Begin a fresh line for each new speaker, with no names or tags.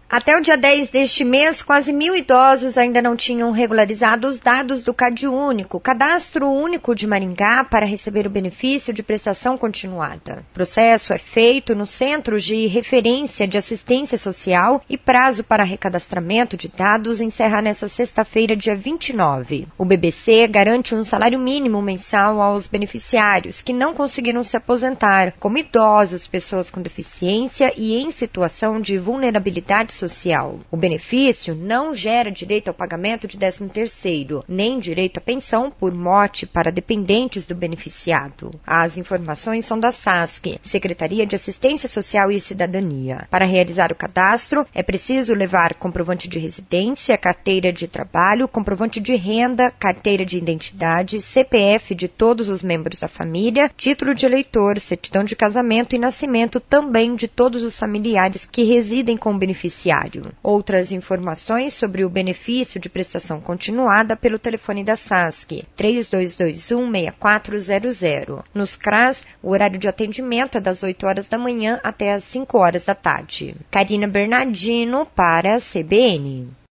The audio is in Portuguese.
Até o dia 10 deste mês, quase 1.000 idosos ainda não tinham regularizado os dados do CadÚnico, Cadastro Único de Maringá, para receber o benefício de prestação continuada. O processo é feito no Centro de Referência de Assistência Social e prazo para recadastramento de dados encerra nesta sexta-feira, dia 29. O BBC garante um salário mínimo mensal aos beneficiários que não conseguiram se aposentar, como idosos, pessoas com deficiência e em situação de vulnerabilidade social. O benefício não gera direito ao pagamento de 13º, nem direito à pensão por morte para dependentes do beneficiado. As informações são da SASC, Secretaria de Assistência Social e Cidadania. Para realizar o cadastro, é preciso levar comprovante de residência, carteira de trabalho, comprovante de renda, carteira de identidade, CPF de todos os membros da família, título de eleitor, certidão de casamento e nascimento também de todos os familiares que residem com o beneficiário. Outras informações sobre o benefício de prestação continuada pelo telefone da SASC, 3221-6400. Nos CRAS, o horário de atendimento é das 8 horas da manhã até as 5 horas da tarde. Karina Bernardino para a CBN.